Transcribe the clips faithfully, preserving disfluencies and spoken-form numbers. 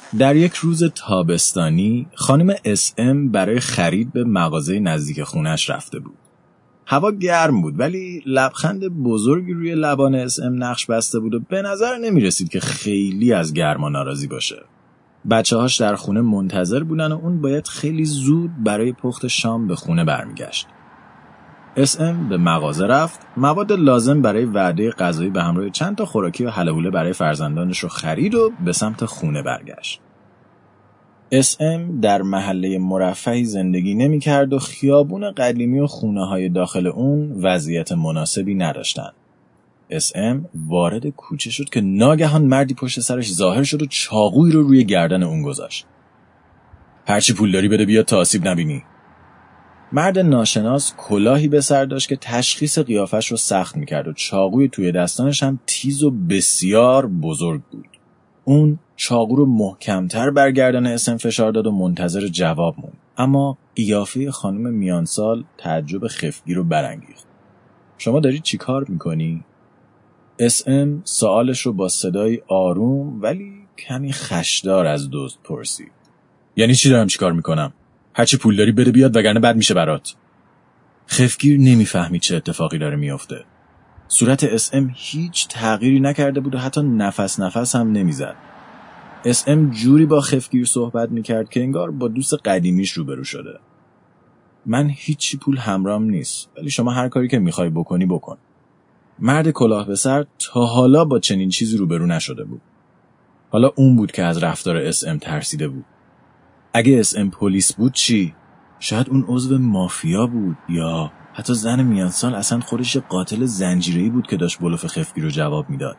در یک روز تابستانی خانم اس ام برای خرید به مغازه نزدیک خونش رفته بود. هوا گرم بود ولی لبخند بزرگی روی لبان اس ام نقش بسته بود و به نظر نمی رسید که خیلی از گرما ناراضی باشه. بچه هاش در خونه منتظر بودن و اون باید خیلی زود برای پخت شام به خونه برمیگشت. اس ام به مغازه رفت، مواد لازم برای وعده غذایی به همراه چند تا خوراکی و هلهوله برای فرزندانش رو خرید و به سمت خونه برگشت. اس ام در محله مرفهی زندگی نمی کرد و خیابون قدیمی و خونه های داخل اون وضعیت مناسبی نداشتن. اس ام وارد کوچه شد که ناگهان مردی پشت سرش ظاهر شد و چاقویی رو روی گردن اون گذاشت. هرچی پول داری بده بیاد تا آسیب نبینی. مرد ناشناس کلاهی به سر داشت که تشخیص قیافش رو سخت میکرد و چاقوی توی دستانش هم تیز و بسیار بزرگ بود. اون چاقو رو محکمتر بر گردن اس ام فشار داد و منتظر جواب موند. اما قیافه خانم میانسال تعجب خفگی رو برانگیخت. شما داری چی کار میکنی؟ اس ام سوالش رو با صدای آروم ولی کمی خشدار از دزد پرسید. یعنی چی دارم چی کار میکنم؟ هرچی پول داری بده بیاد وگرنه بد میشه برات. خفگیر نمیفهمید چه اتفاقی داره میفته. صورت اس ام هیچ تغییری نکرده بود و حتی نفس نفس هم نمیزد. اس ام جوری با خفگیر صحبت میکرد که انگار با دوست قدیمیش روبرو شده. من هیچی پول همراهم نیست ولی شما هر کاری که میخوای بکنی بکن. مرد کلاه به سر تا حالا با چنین چیزی روبرو نشده بود. حالا اون بود که از رفتار اس ام ترسیده بود. اگه اس ام پلیس بود چی؟ شاید اون عضو مافیا بود یا حتی زن میانسال اصلا خودش قاتل زنجیره‌ای بود که داشت بلوف خفگی رو جواب میداد.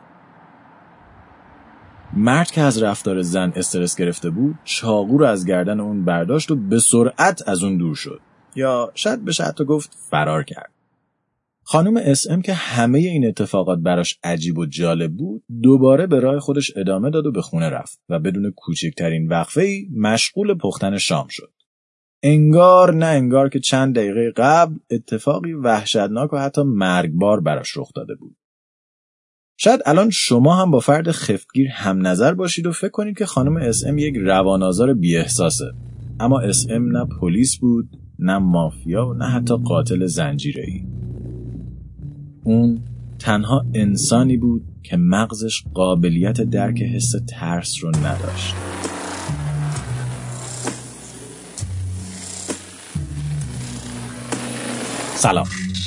مرد که از رفتار زن استرس گرفته بود چاقو رو از گردن اون برداشت و به سرعت از اون دور شد یا شاید بشه حتی گفت فرار کرد. خانم اس ام که همه این اتفاقات براش عجیب و جالب بود دوباره به راه خودش ادامه داد و به خونه رفت و بدون کوچکترین وقفه‌ای مشغول پختن شام شد. انگار نه انگار که چند دقیقه قبل اتفاقی وحشتناک و حتی مرگبار براش رخ داده بود. شاید الان شما هم با فرد خفتگیر هم نظر باشید و فکر کنید که خانم اس ام یک روان‌آزار بی احساسه. اما اس ام نه پلیس بود، نه مافیا و نه حتی قاتل زنجیره‌ای. اون تنها انسانی بود که مغزش قابلیت درک حس ترس رو نداشت. سلام.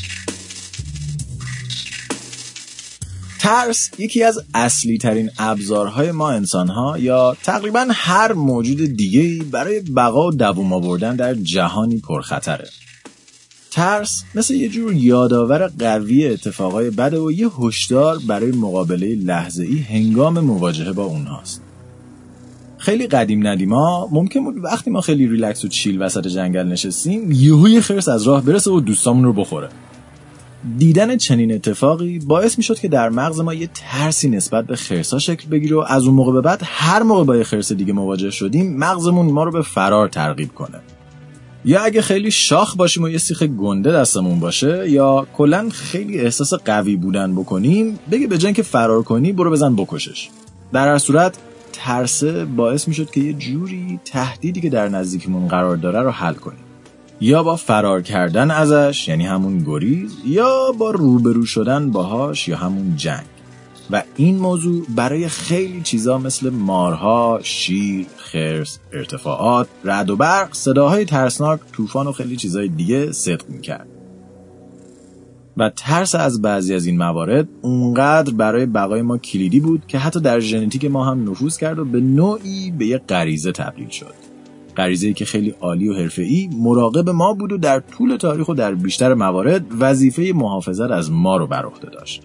ترس یکی از اصلی ترین ابزارهای ما انسان‌ها یا تقریباً هر موجود دیگه‌ای برای بقا و دوام آوردن در جهانی پرخطره. ترس مثل یه جور یادآور قوی اتفاقای بده و یه هشدار برای مقابله لحظه‌ای هنگام مواجهه با اونهاست. خیلی قدیم ندیما ممکن بود وقتی ما خیلی ریلکس و چیل وسط جنگل نشستیم یهو یه خرس از راه برسه و دوستامون رو بخوره. دیدن چنین اتفاقی باعث میشد که در مغز ما یه ترسی نسبت به خرسا شکل بگیره و از اون موقع به بعد هر موقع با یه خرس دیگه مواجه شدیم مغزمون ما رو به فرار ترغیب کنه. یا اگه خیلی شاخ باشیم و یه سیخ گنده دستمون باشه یا کلاً خیلی احساس قوی بودن بکنیم بگه به جای اینکه فرار کنی برو بزن بکشش. در هر صورت ترس باعث میشد که یه جوری تهدیدی که در نزدیکمون قرار داره رو حل کنیم. یا با فرار کردن ازش یعنی همون گریز یا با روبرو شدن باهاش یا همون جنگ. و این موضوع برای خیلی چیزا مثل مارها، شیر، خرس، ارتفاعات، رعد و برق، صداهای ترسناک، طوفان و خیلی چیزای دیگه صدق میکرد. و ترس از بعضی از این موارد اونقدر برای بقای ما کلیدی بود که حتی در ژنتیک ما هم نفوذ کرد و به نوعی به یک غریزه تبدیل شد. غریزه‌ای که خیلی عالی و حرفه‌ای مراقب ما بود و در طول تاریخ و در بیشتر موارد وظیفه محافظت از ما رو بر عهده داشت.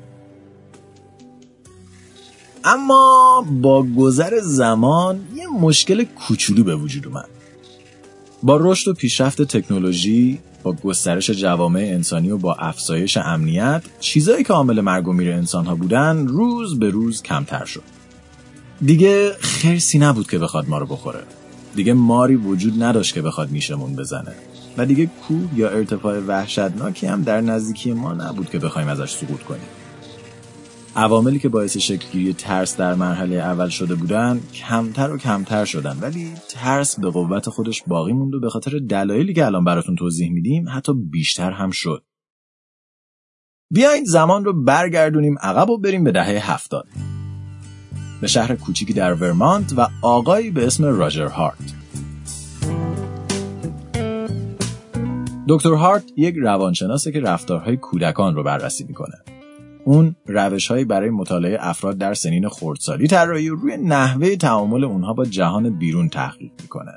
اما با گذر زمان یه مشکل کوچولو به وجود اومد. با رشد و پیشرفت تکنولوژی، با گسترش جوامع انسانی و با افزایش امنیت، چیزایی که عامل مرگ و میر انسان‌ها بودن روز به روز کمتر شد. دیگه خرسی نبود که بخواد ما رو بخوره. دیگه ماری وجود نداشت که بخواد نیشمون بزنه. و دیگه کوه یا ارتفاع وحشتناکی هم در نزدیکی ما نبود که بخوایم ازش سقوط کنیم. عواملی که باعث شکلگیری ترس در مرحله اول شده بودن کمتر و کمتر شدن، ولی ترس به قوت خودش باقی موند و به خاطر دلایلی که الان براتون توضیح میدیم حتی بیشتر هم شد. بیاین زمان رو برگردونیم عقب و بریم به دهه هفتاد. به شهر کوچیکی در ورمانت و آقایی به اسم راجر هارت. دکتر هارت یک روانشناسه که رفتارهای کودکان رو بررسی میکنه. اون روش‌هایی برای مطالعه افراد در سنین خردسالی طراحی و روی نحوه تعامل اونها با جهان بیرون تحقیق میکنه.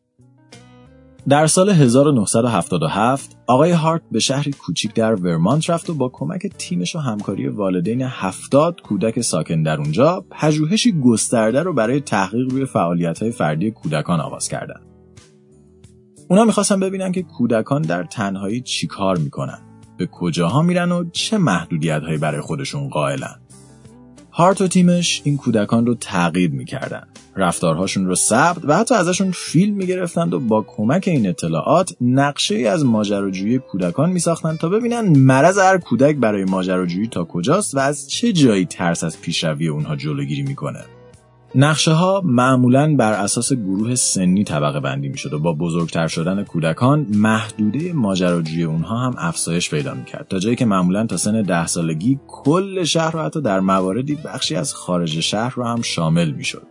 در سال هزار و نهصد و هفتاد و هفت آقای هارت به شهری کوچیک در ورمانت رفت و با کمک تیمش و همکاری والدین هفتاد کودک ساکن در اونجا پژوهشی گسترده رو برای تحقیق روی فعالیت‌های فردی کودکان آغاز کردن. اونا می‌خواستن ببینن که کودکان در تنهایی چی کار میکنن، به کجاها میرن و چه محدودیت‌هایی برای خودشون قائلن. هارت و تیمش این کودکان رو تعقیب میکردن، رفتارهاشون رو ثبت و حتی ازشون فیلم میگرفتند و با کمک این اطلاعات نقشه‌ای از ماجراجویی کودکان میساختن تا ببینن مرض هر کودک برای ماجراجویی تا کجاست و از چه جایی ترس از پیشروی اونها جلوگیری میکنه. نقشه ها معمولاً بر اساس گروه سنی طبقه بندی میشد و با بزرگتر شدن کودکان محدوده ماجراجویی اونها هم افزایش پیدا میکرد تا جایی که معمولاً تا سن ده سالگی کل شهر و حتی در مواردی بخشی از خارج شهر رو هم شامل میشد.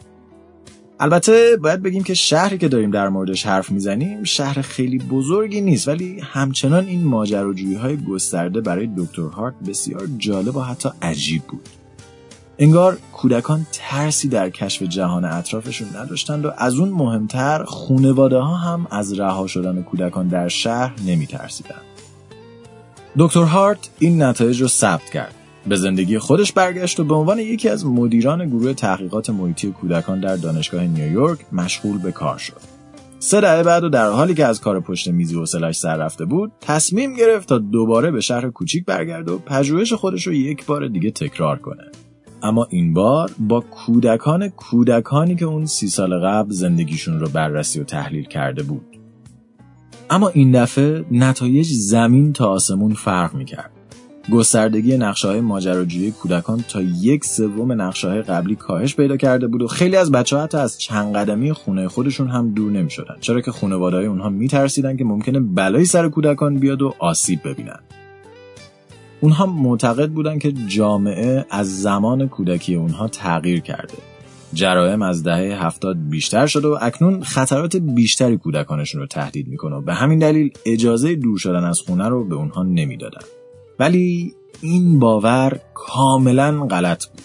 البته باید بگیم که شهری که داریم در موردش حرف میزنیم شهر خیلی بزرگی نیست، ولی همچنان این ماجراجویی های گسترده برای دکتر هارت بسیار جالب و حتی عجیب بود. انگار کودکان ترسی در کشف جهان اطرافشون نداشتند و از اون مهمتر خانواده ها هم از رها شدن کودکان در شهر نمی ترسیدند. دکتر هارت این نتایج رو ثبت کرد. به زندگی خودش برگشت و به عنوان یکی از مدیران گروه تحقیقات محیطی کودکان در دانشگاه نیویورک مشغول به کار شد. سه دهه بعد و در حالی که از کار پشت میز حوصله‌اش سر رفته بود، تصمیم گرفت تا دوباره به شهر کوچیک برگرده و پژوهش خودش رو یک بار دیگه تکرار کنه. اما این بار با کودکان کودکانی که اون سی سال قبل زندگیشون رو بررسی و تحلیل کرده بود. اما این دفعه نتایج زمین تا آسمون فرق می‌کرد. گستردگی نقشه‌های ماجراجویی کودکان تا یک سوم نقشه‌های قبلی کاهش پیدا کرده بود و خیلی از بچه‌ها حتی از چند قدمی خونه خودشون هم دور نمی‌شدن، چرا که خانواده‌های اونها می‌ترسیدن که ممکنه بلایی سر کودکان بیاد و آسیب ببینن. اونها معتقد بودن که جامعه از زمان کودکی اونها تغییر کرده. جرایم از دهه هفتاد بیشتر شده و اکنون خطرات بیشتری کودکانشون رو تهدید میکنه و به همین دلیل اجازه دور شدن از خونه رو به اونها نمیدادن. ولی این باور کاملا غلط بود.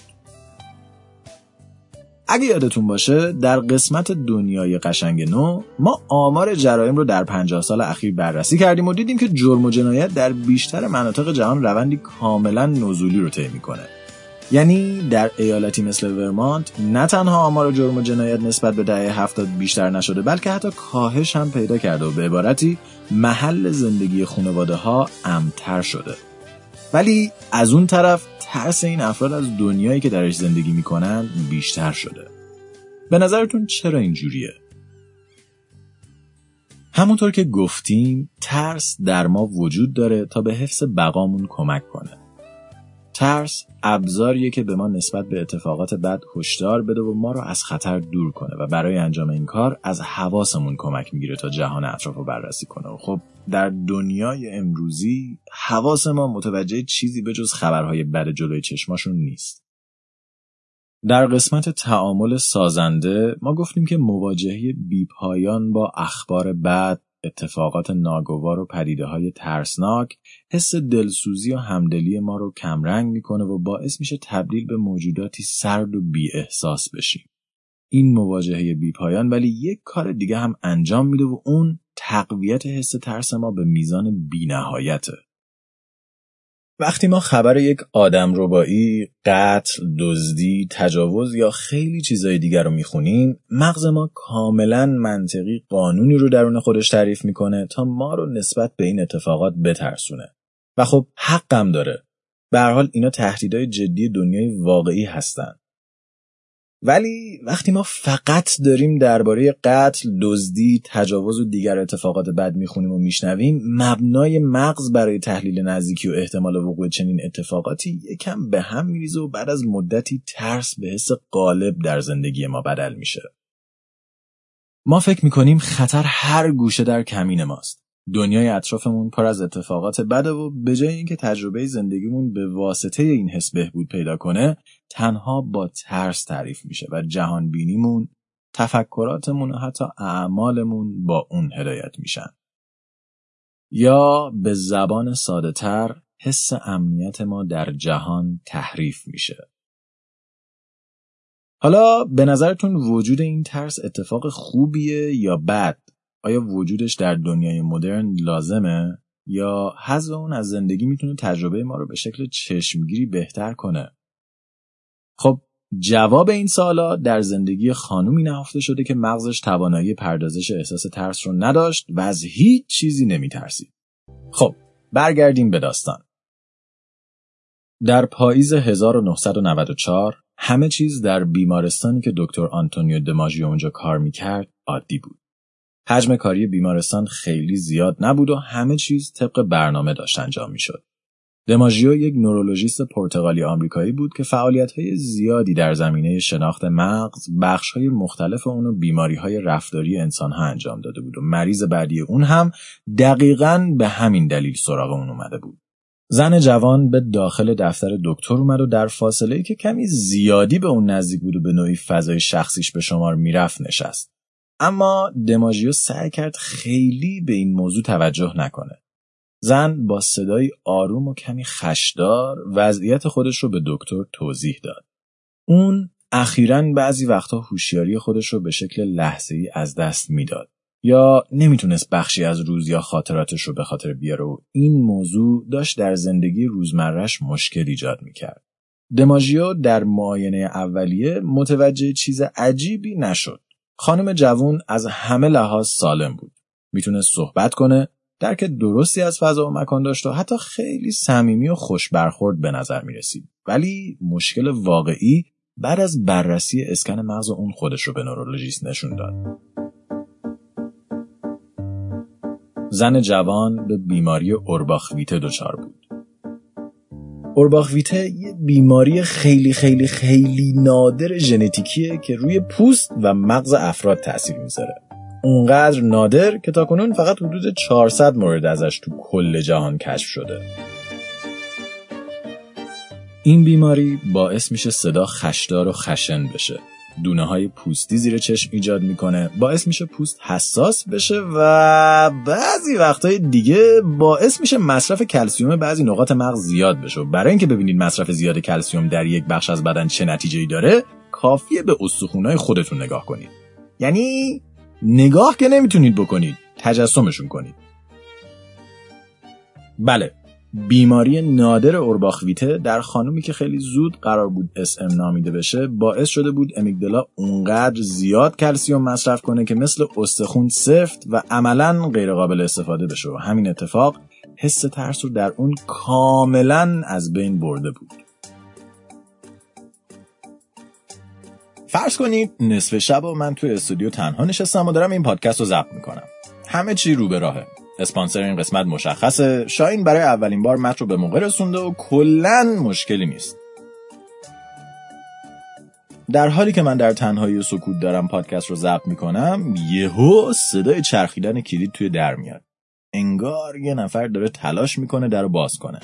اگه یادتون باشه در قسمت دنیای قشنگ نو ما آمار جرایم رو در پنجاه سال اخیر بررسی کردیم و دیدیم که جرم و جنایت در بیشتر مناطق جهان روندی کاملا نزولی رو طی میکنه. یعنی در ایالتی مثل ورمانت نه تنها آمار جرم و جنایت نسبت به دهه هفتاد بیشتر نشده، بلکه حتی کاهش هم پیدا کرده و به عبارتی محل زندگی خانواده ها امن‌تر شده. ولی از اون طرف ترس این افراد از دنیایی که درش زندگی میکنن بیشتر شده. به نظرتون چرا اینجوریه؟ همونطور که گفتیم ترس در ما وجود داره تا به حفظ بقامون کمک کنه. ترس ابزاریه که به ما نسبت به اتفاقات بد هشدار بده و ما رو از خطر دور کنه و برای انجام این کار از حواسمون کمک میگیره تا جهان اطراف رو بررسی کنه. و خب در دنیای امروزی حواس ما متوجه چیزی به جز خبرهای بد جلوی چشماشون نیست. در قسمت تعامل سازنده ما گفتیم که مواجهه بی‌پایان با اخبار بد، اتفاقات ناگوار و پدیده‌های ترسناک حس دلسوزی و همدلی ما رو کمرنگ میکنه و باعث میشه تبدیل به موجوداتی سرد و بی احساس بشیم. این مواجهه بی پایان ولی یک کار دیگه هم انجام میده و اون تقویت حس ترس ما به میزان بی نهایته. وقتی ما خبر یک آدمربایی، قتل، دزدی، تجاوز یا خیلی چیزای دیگر رو میخونیم، مغز ما کاملا منطقی قانونی رو درون خودش تعریف میکنه تا ما رو نسبت به این اتفاقات بترسونه. و خب حقم داره. به هر حال اینا تهدیدهای جدی دنیای واقعی هستن. ولی وقتی ما فقط داریم درباره قتل، دزدی، تجاوز و دیگر اتفاقات بد میخونیم و میشنویم، مبنای مغز برای تحلیل نزدیکی و احتمال وقوع چنین اتفاقاتی یکم به هم میریزه و بعد از مدتی ترس به حس غالب در زندگی ما بدل میشه. ما فکر میکنیم خطر هر گوشه در کمین ماست. دنیای اطرافمون پر از اتفاقات بده و به جای اینکه تجربه زندگیمون به واسطه این حس بهبود پیدا کنه، تنها با ترس تعریف میشه و جهان بینیمون، تفکراتمون و حتی اعمالمون با اون هدایت میشن. یا به زبان ساده تر، حس امنیت ما در جهان تحریف میشه. حالا به نظرتون وجود این ترس اتفاق خوبیه یا بد؟ آیا وجودش در دنیای مدرن لازمه یا حذف اون از زندگی میتونه تجربه ما رو به شکل چشمگیری بهتر کنه؟ خب جواب این سوالا در زندگی خانومی نهفته شده که مغزش توانایی پردازش احساس ترس رو نداشت و از هیچ چیزی نمیترسید. خب برگردیم به داستان. در پاییز هزار و نهصد و نود و چهار همه چیز در بیمارستانی که دکتر آنتونیو دماژیو اونجا کار میکرد عادی بود. حجم کاری بیمارستان خیلی زیاد نبود و همه چیز طبق برنامه داشت انجام میشد. دماژیو یک نورولوژیست پرتغالی آمریکایی بود که فعالیت‌های زیادی در زمینه شناخت مغز، بخش‌های مختلف اون و بیماری‌های رفتاری انسان‌ها انجام داده بود و مریض بعدی اون هم دقیقاً به همین دلیل سراغ اون اومده بود. زن جوان به داخل دفتر دکتر اومد و در فاصله‌ای که کمی زیادی به اون نزدیک بود و به نوعی فضای شخصیش به شمار میرفت نشست. اما دماژیو سعی کرد خیلی به این موضوع توجه نکنه. زن با صدای آروم و کمی خشدار وضعیت خودش رو به دکتر توضیح داد. اون اخیراً بعضی وقتا هوشیاری خودش رو به شکل لحظه‌ای از دست میداد یا نمیتونست بخشی از روز یا خاطراتش رو به خاطر بیاره و این موضوع داشت در زندگی روزمره‌اش مشکل ایجاد میکرد. دماژیو در معاینه اولیه متوجه چیز عجیبی نشد. خانم جوان از همه لحاظ سالم بود. میتونست صحبت کنه، درک درستی از فضا و مکان داشت و حتی خیلی صمیمی و خوش برخورد به نظر میرسید. ولی مشکل واقعی بعد از بررسی اسکن مغز اون خودش رو به نورولوژیست نشون داد. زن جوان به بیماری اورباخ-ویته دچار بود. اورباخ-ویته یه بیماری خیلی خیلی خیلی نادر ژنتیکیه که روی پوست و مغز افراد تأثیر میذاره. اونقدر نادر که تاکنون فقط حدود چهارصد مورد ازش تو کل جهان کشف شده. این بیماری باعث میشه صدا خشدار و خشن بشه. دونه های پوستی زیر چشم ایجاد میکنه، باعث میشه پوست حساس بشه و بعضی وقتهای دیگه باعث میشه مصرف کلسیوم بعضی نقاط مغز زیاد بشه. برای اینکه ببینید مصرف زیاد کلسیوم در یک بخش از بدن چه نتیجه‌ای داره، کافیه به استخوان‌های خودتون نگاه کنید. یعنی نگاه که نمیتونید بکنید، تجسمشون کنید. بله، بیماری نادر اورباخ-ویته در خانومی که خیلی زود قرار بود اس ام نامیده بشه باعث شده بود امیگدالا اونقدر زیاد کلسیوم مصرف کنه که مثل استخون سفت و عملاً غیر قابل استفاده بشه و همین اتفاق حس ترس رو در اون کاملاً از بین برده بود. فرض کنید نصف شب و من توی استودیو تنها نشستم و دارم این پادکست رو ضبط میکنم. همه چی رو به راهه. اسپانسر این قسمت مشخصه، شاهین برای اولین بار متن رو به موقع رسونده و کلاً مشکلی نیست. در حالی که من در تنهایی و سکوت دارم پادکست رو ضبط میکنم، یهو صدای چرخیدن کلید توی در میاد. انگار یه نفر داره تلاش میکنه در رو باز کنه.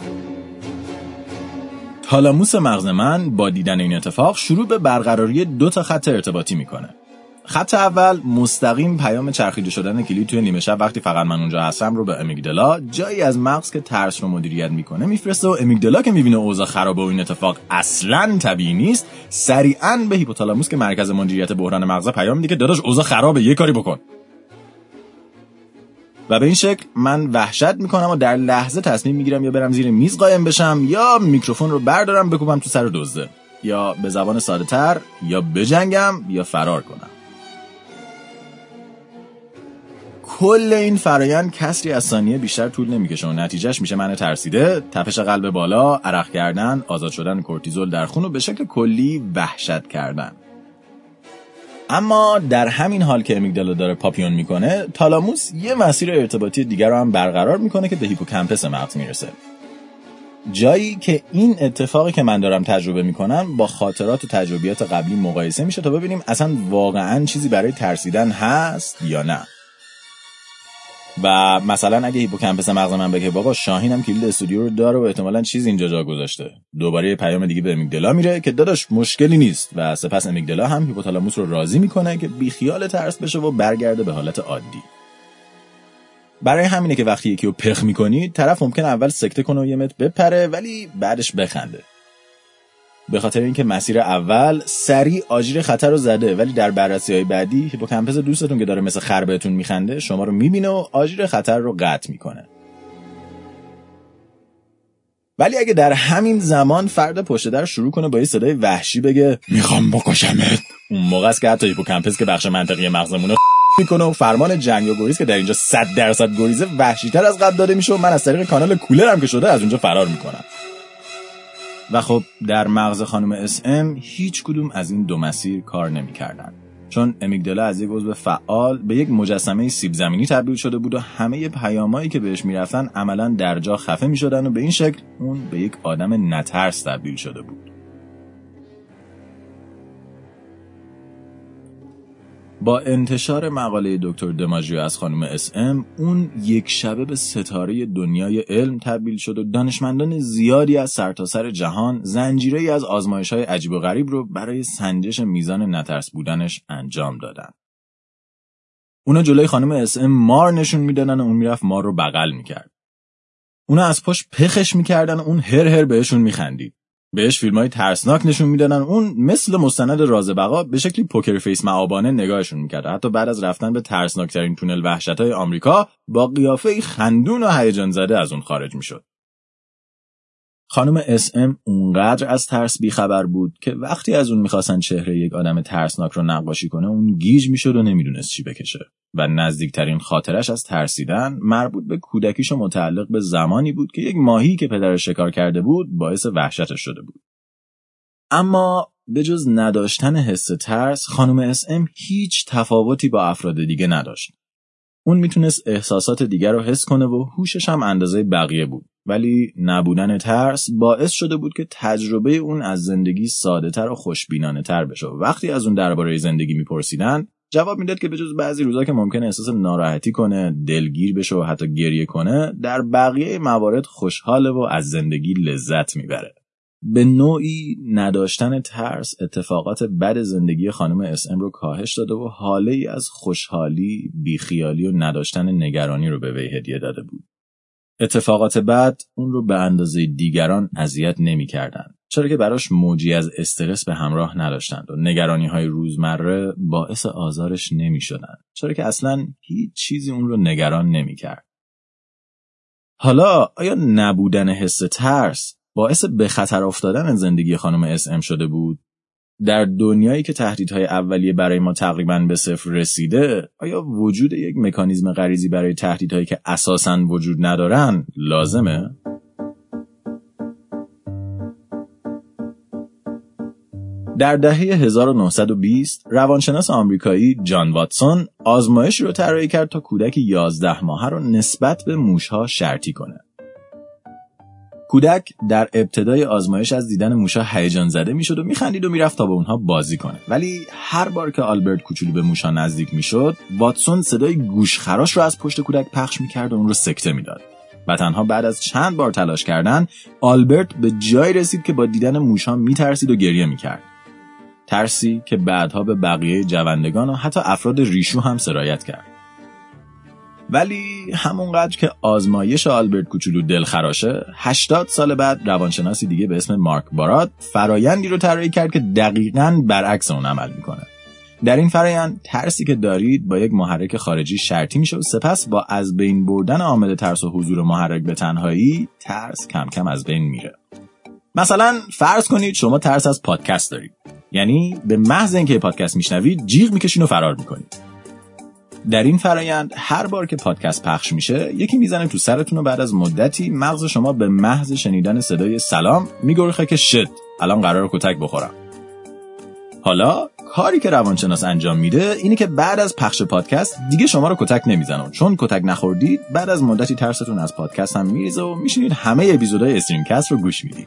تالاموس مغز من با دیدن این اتفاق شروع به برقراری دو تا خط ارتباطی میکنه. خط اول مستقیم پیام چرخیده شدن کلید توی نیمه شب وقتی فقط من اونجا هستم رو به امیگدالا، جایی از مغز که ترس رو مدیریت میکنه، میفرسته و امیگدالا که میبینه اوضاع خرابه و این اتفاق اصلاً طبیعی نیست، سریعاً به هیپوتالاموس که مرکز مدیریت بحران مغز پیام میده که داداش اوضاع خرابه، یه کاری بکن. و به این شکل من وحشت میکنم و در لحظه تصمیم میگیرم یا برم زیر میز قایم بشم یا میکروفون رو بردارم بکوبم تو سر دزده، یا به زبان ساده تر یا بجنگم یا فرار کنم. کل این فرایند کسری از ثانیه بیشتر طول نمیکشه و نتیجهش میشه من ترسیده، تپش قلب بالا، عرق کردن، آزاد شدن کورتیزول در خون و به شکل کلی وحشت کردن. اما در همین حال که امیگدالا داره پاپیون میکنه، تالاموس یه مسیر ارتباطی دیگر رو هم برقرار میکنه که به هیپوکامپس مغز میرسه. جایی که این اتفاقی که من دارم تجربه میکنم با خاطرات و تجربیات قبلی مقایسه میشه تا ببینیم اصلا واقعا چیزی برای ترسیدن هست یا نه. و مثلا اگه هیپوکامپس مغز من بگه بابا شاهین هم کلید استودیو رو داره و احتمالاً چیزی اینجا جا گذاشته، دوباره پیام دیگه به امیگدالا میره که داداش مشکلی نیست و سپس امیگدالا هم هیپوتالاموس رو راضی میکنه که بیخیال ترس بشه و برگرده به حالت عادی. برای همینه که وقتی یکی رو پخ میکنی طرف ممکنه اول سکته کنه و یه متر بپره ولی بعدش بخنده، به خاطر اینکه مسیر اول سریع آژیر خطر رو زده، ولی در بررسی‌های بعدی هیپوکامپس دوستتون که داره مثل خر بهتون میخنده شما رو میبینه و آژیر خطر رو قطع میکنه. ولی اگه در همین زمان فرد پشت در شروع کنه با یه صدای وحشی بگه میخوام بکشمت، اون موقع است که حتی هیپوکامپس که بخش منطقی مغزمونه میکنه و فرمان جنگ و گریز که در اینجا صد درصد گریزه وحشی‌تر از قبل داده میشه و من از طریق کانال کولرم که شده از اونجا فرار میکنم. و خب در مغز خانم اس ام هیچ کدوم از این دو مسیر کار نمی‌کردن، چون امیگدالا از یک عضو فعال به یک مجسمه سیب زمینی تبدیل شده بود و همه پیامایی که بهش میرفتن عملاً در جا خفه میشدن و به این شکل اون به یک آدم نترس تبدیل شده بود. با انتشار مقاله دکتر دماژیو از خانم اس ام، اون یک شبه به ستاره دنیای علم تبدیل شد و دانشمندان زیادی از سرتاسر جهان زنجیره‌ای از آزمایش‌های عجیب و غریب رو برای سنجش میزان نترس بودنش انجام دادن. اونا جلوی خانم اس ام مار نشون میدادن و اون میرفت مار رو بغل میکرد. اونا از پشت پخش میکردن و اون هر هر بهشون میخندید. بهش فیلم‌های ترسناک نشون میدادن، اون مثل مستند راز بقا به شکلی پوکر فیس معابانه نگاهشون میکرد. حتی بعد از رفتن به ترسناکترین تونل وحشت‌های آمریکا با قیافه‌ای خندون و هیجان زده از اون خارج میشد. خانم اس ام اونقدر از ترس بیخبر بود که وقتی از اون میخواستن چهره یک آدم ترسناک رو نقاشی کنه اون گیج میشد و نمیدونست چی بکشه و نزدیکترین خاطرش از ترسیدن مربوط به کودکیش و متعلق به زمانی بود که یک ماهی که پدرش شکار کرده بود باعث وحشتش شده بود. اما به جز نداشتن حس ترس، خانم اس ام هیچ تفاوتی با افراد دیگه نداشت. اون میتونست احساسات دیگر رو حس کنه و هوشش هم اندازه بقیه بود، ولی نبودن ترس باعث شده بود که تجربه اون از زندگی ساده‌تر و خوشبینانه‌تر بشه. وقتی از اون درباره زندگی میپرسیدن جواب میداد که به جز بعضی روزا که ممکنه احساس ناراحتی کنه، دلگیر بشه و حتی گریه کنه، در بقیه موارد خوشحاله و از زندگی لذت میبره. به نوعی نداشتن ترس اتفاقات بد زندگی خانم اس ام رو کاهش داده و حاله‌ای از خوشحالی، بیخیالی و نداشتن نگرانی رو به وی هدیه داده بود. اتفاقات بد اون رو به اندازه دیگران اذیت نمی‌کردن، چرا که براش موجی از استرس به همراه نداشتند و نگرانی‌های روزمره باعث آزارش نمی‌شدن، چرا که اصلاً هیچ چیزی اون رو نگران نمی‌کرد. حالا آیا نبودن حس ترس باعث به خطر افتادن زندگی خانم اس ام شده بود؟ در دنیایی که تهدیدهای اولیه برای ما تقریباً به صفر رسیده، آیا وجود یک مکانیزم غریزی برای تهدیدهایی که اساساً وجود ندارن لازمه؟ در دهه هزار و نهصد و بیست روانشناس آمریکایی جان واتسون آزمایشی رو طراحی کرد تا کودک یازده ماهه رو نسبت به موشها شرطی کنه. کودک در ابتدای آزمایش از دیدن موشا هیجان زده میشد و میخندید و میرفت تا با اونها بازی کنه، ولی هر بار که آلبرت کوچولو به موشا نزدیک میشد واتسون صدای گوشخراش رو از پشت کودک پخش میکرد و اون رو سکته میداد و تنها بعد از چند بار تلاش کردن آلبرت به جایی رسید که با دیدن موشا میترسید و گریه میکرد، ترسی که بعدها به بقیه جوندگان و حتی افراد ریشو هم سرایت کرد. ولی همونقدر که آزمایش آلبرت کوچولو دلخراشه، هشتاد سال بعد روانشناسی دیگه به اسم مارک بارات فرایندی رو طراحی کرد که دقیقاً برعکس اون عمل میکنه. در این فرایند ترسی که دارید با یک محرک خارجی شرطی میشه و سپس با از بین بردن عامل ترس و حضور محرک به تنهایی ترس کم کم از بین میره. مثلا فرض کنید شما ترس از پادکست دارید، یعنی به محض اینکه پادکست میشنوید جیغ میکشین و فرار میکنید. در این فرایند هر بار که پادکست پخش میشه یکی میزنه تو سرتون و بعد از مدتی مغز شما به محض شنیدن صدای سلام میگرخه که شت الان قراره کتک بخورم. حالا کاری که روانشناس انجام میده اینه که بعد از پخش پادکست دیگه شما رو کتک نمیزنه، چون کتک نخوردید بعد از مدتی ترستون از پادکست هم میریزه و میشینید همه اپیزودهای استریمکست رو گوش میدید.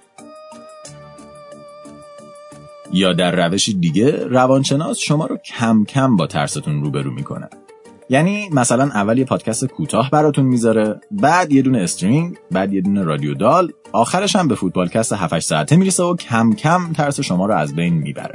یا در روشی دیگه روانشناس شما رو کم کم با ترستون روبرو میکنه. یعنی مثلا اول یه پادکست کوتاه براتون میذاره، بعد یه دونه استرینگ، بعد یه دونه رادیو دال، آخرش هم به فوتبالکست هفت هشت ساعته میرسه و کم کم ترس شما رو از بین میبره.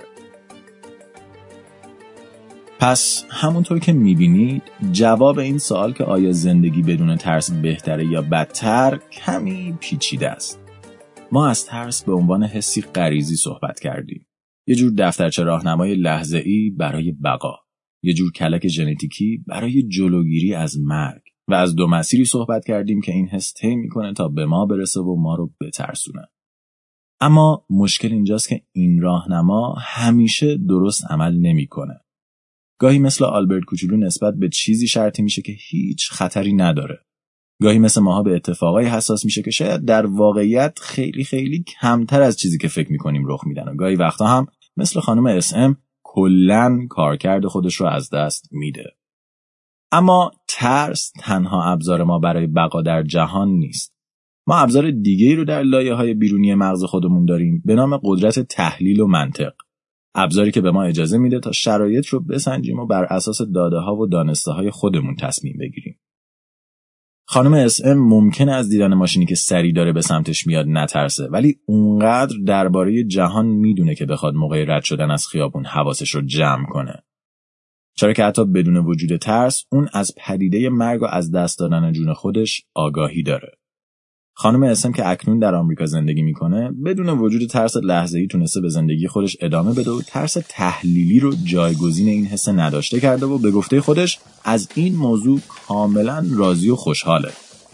پس همونطور که میبینید جواب این سوال که آیا زندگی بدون ترس بهتره یا بدتر کمی پیچیده است. ما از ترس به عنوان حسی غریزی صحبت کردیم. یه جور دفترچه راهنمای لحظه‌ای برای بقا. یه جور کلک ژنتیکی برای جلوگیری از مرگ و از دو مسیری صحبت کردیم که این حس طی میکنه تا به ما برسه و ما رو بترسونه. اما مشکل اینجاست که این راهنما همیشه درست عمل نمیکنه. گاهی مثل آلبرت کوچولو نسبت به چیزی شرطی میشه که هیچ خطری نداره. گاهی مثل ماها به اتفاقای حساس میشه که شاید در واقعیت خیلی خیلی کمتر از چیزی که فکر میکنیم رخ میدن و گاهی وقتا هم مثل خانم اس ام کلن کارکرد خودش رو از دست میده. اما ترس تنها ابزار ما برای بقا در جهان نیست. ما ابزار دیگه‌ای رو در لایه‌های بیرونی مغز خودمون داریم به نام قدرت تحلیل و منطق. ابزاری که به ما اجازه میده تا شرایط رو بسنجیم و بر اساس داده‌ها و دانسته‌های خودمون تصمیم بگیریم. خانم اس ام ممکنه از دیدن ماشینی که سری داره به سمتش میاد نترسه، ولی اونقدر درباره جهان میدونه که بخواد موقع رد شدن از خیابون حواسش رو جمع کنه. چرا که حتی بدون وجود ترس اون از پدیده مرگ و از دست دادن جون خودش آگاهی داره. خانم اس ام که اکنون در آمریکا زندگی میکنه بدون وجود ترس لحظه‌ای تونسته به زندگی خودش ادامه بده و ترس تحلیلی رو جایگزین این حس نداشته کرده و به گفته خودش از این موضوع کاملا راضی و خوشحاله.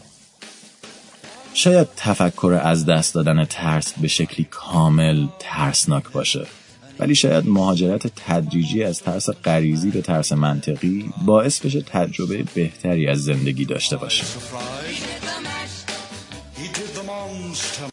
شاید تفکر از دست دادن ترس به شکلی کامل ترسناک باشه، ولی شاید مهاجرت تدریجی از ترس غریزی به ترس منطقی باعث بشه تجربه بهتری از زندگی داشته باشه.